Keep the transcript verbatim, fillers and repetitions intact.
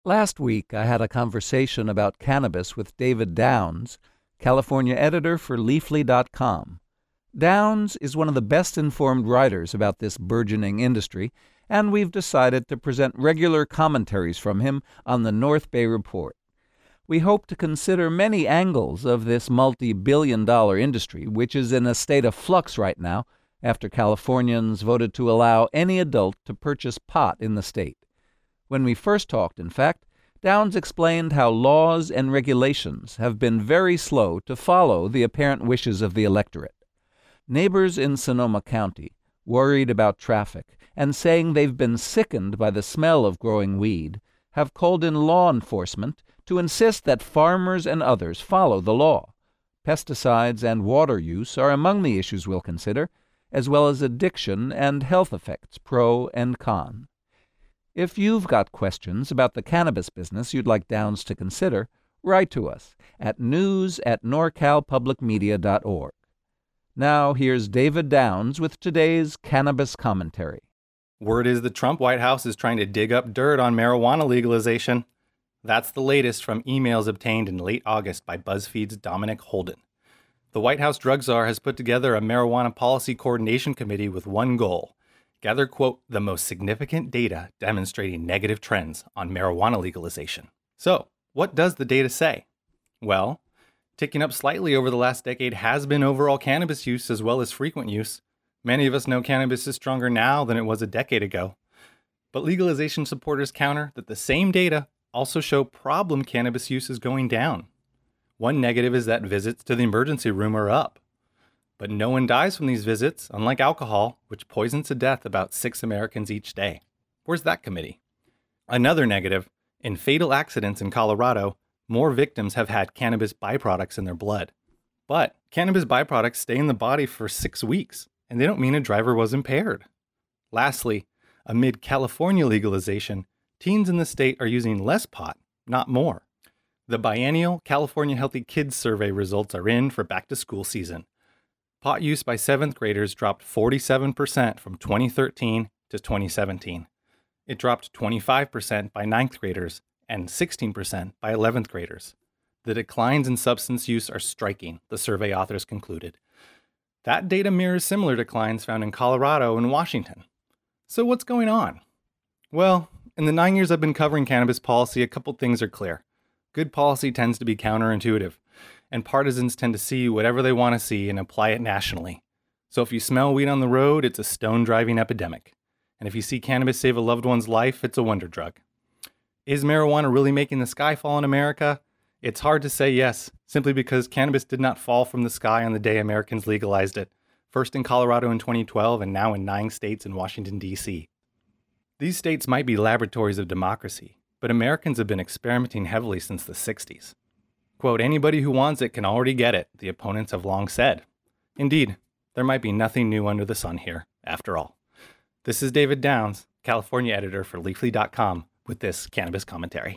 Last week, I had a conversation about cannabis with David Downs, California editor for Leafly dot com. Downs is one of the best-informed writers about this burgeoning industry, and we've decided to present regular commentaries from him on the North Bay Report. We hope to consider many angles of this multi-billion dollar industry, which is in a state of flux right now after Californians voted to allow any adult to purchase pot in the state. When we first talked, in fact, Downs explained how laws and regulations have been very slow to follow the apparent wishes of the electorate. Neighbors in Sonoma County, worried about traffic and saying they've been sickened by the smell of growing weed, have called in law enforcement to insist that farmers and others follow the law. Pesticides and water use are among the issues we'll consider, as well as addiction and health effects, pro and con. If you've got questions about the cannabis business you'd like Downs to consider, write to us at news at norcal public media dot org. Now here's David Downs with today's Cannabis Commentary. Word is the Trump White House is trying to dig up dirt on marijuana legalization. That's the latest from emails obtained in late August by BuzzFeed's Dominic Holden. The White House drug czar has put together a marijuana policy coordination committee with one goal: gather, quote, the most significant data demonstrating negative trends on marijuana legalization. So, what does the data say? Well, ticking up slightly over the last decade has been overall cannabis use as well as frequent use. Many of us know cannabis is stronger now than it was a decade ago. But legalization supporters counter that the same data also show problem cannabis use is going down. One negative is that visits to the emergency room are up. But no one dies from these visits, unlike alcohol, which poisons to death about six Americans each day. Where's that committee? Another negative, in fatal accidents in Colorado, more victims have had cannabis byproducts in their blood. But cannabis byproducts stay in the body for six weeks, and they don't mean a driver was impaired. Lastly, amid California legalization, teens in the state are using less pot, not more. The biennial California Healthy Kids Survey results are in for back-to-school season. Pot use by seventh graders dropped forty-seven percent from twenty thirteen to twenty seventeen. It dropped twenty-five percent by ninth graders and sixteen percent by eleventh graders. The declines in substance use are striking, the survey authors concluded. That data mirrors similar declines found in Colorado and Washington. So what's going on? Well, in the nine years I've been covering cannabis policy, a couple things are clear. Good policy tends to be counterintuitive, and partisans tend to see whatever they want to see and apply it nationally. So if you smell weed on the road, it's a stone-driving epidemic. And if you see cannabis save a loved one's life, it's a wonder drug. Is marijuana really making the sky fall in America? It's hard to say yes, simply because cannabis did not fall from the sky on the day Americans legalized it, first in Colorado in twenty twelve and now in nine states and Washington, D C. These states might be laboratories of democracy, but Americans have been experimenting heavily since the sixties. Quote, anybody who wants it can already get it, the opponents have long said. Indeed, there might be nothing new under the sun here, after all. This is David Downs, California editor for Leafly dot com, with this Cannabis Commentary.